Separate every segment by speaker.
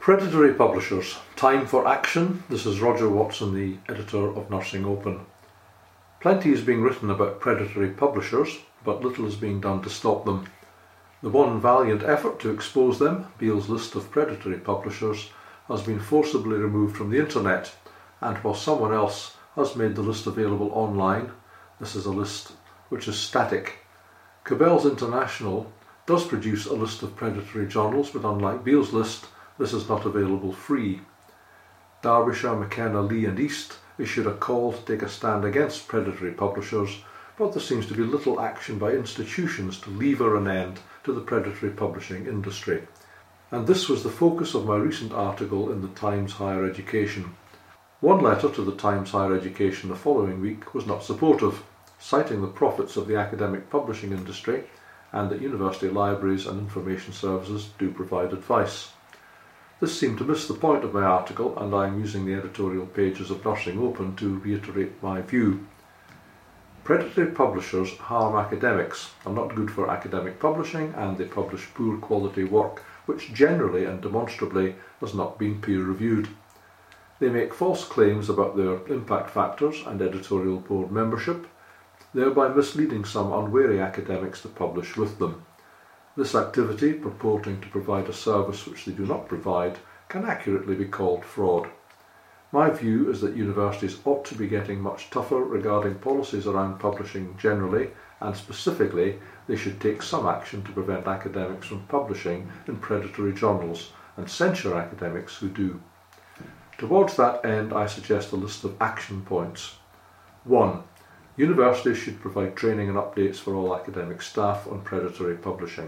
Speaker 1: Predatory publishers. Time for action. This is Roger Watson, the editor of Nursing Open. Plenty is being written about predatory publishers, but little is being done to stop them. The one valiant effort to expose them, Beall's list of predatory publishers, has been forcibly removed from the internet, and while someone else has made the list available online, this is a list which is static. Cabell's International does produce a list of predatory journals, but unlike Beall's list, this is not available free. Derbyshire, McKenna, Lee and East issued a call to take a stand against predatory publishers, but there seems to be little action by institutions to lever an end to the predatory publishing industry. And this was the focus of my recent article in the Times Higher Education. One letter to the Times Higher Education the following week was not supportive, citing the profits of the academic publishing industry and that university libraries and information services do provide advice. This seemed to miss the point of my article, and I am using the editorial pages of Nursing Open to reiterate my view. Predatory publishers harm academics, are not good for academic publishing, and they publish poor quality work which generally and demonstrably has not been peer-reviewed. They make false claims about their impact factors and editorial board membership, thereby misleading some unwary academics to publish with them. This activity, purporting to provide a service which they do not provide, can accurately be called fraud. My view is that universities ought to be getting much tougher regarding policies around publishing generally, and specifically they should take some action to prevent academics from publishing in predatory journals and censure academics who do. Towards that end, I suggest a list of action points. 1. Universities should provide training and updates for all academic staff on predatory publishing.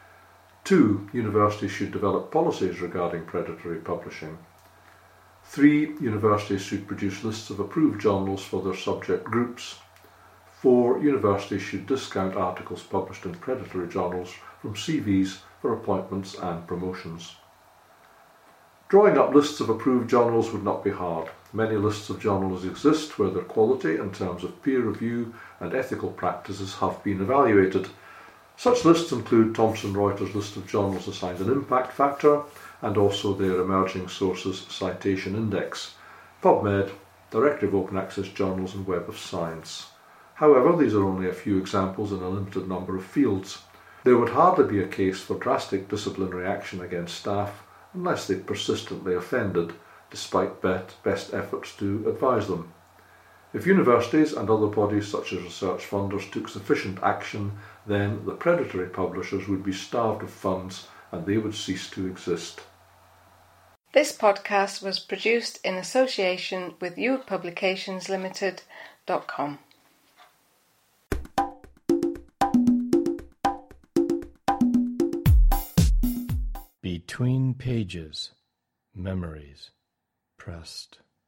Speaker 1: 2. Universities should develop policies regarding predatory publishing. 3. Universities should produce lists of approved journals for their subject groups. 4. Universities should discount articles published in predatory journals from CVs for appointments and promotions. Drawing up lists of approved journals would not be hard. Many lists of journals exist where their quality in terms of peer review and ethical practices have been evaluated. Such lists include Thomson Reuters' list of journals assigned an impact factor and also their emerging sources citation index, PubMed, Directory of Open Access Journals and Web of Science. However, these are only a few examples in a limited number of fields. There would hardly be a case for drastic disciplinary action against staff unless they persistently offended, despite best efforts to advise them. If universities and other bodies such as research funders took sufficient action, then the predatory publishers would be starved of funds and they would cease to exist.
Speaker 2: This podcast was produced in association with youpublicationslimited.com.
Speaker 3: Between Pages, Memories, Pressed.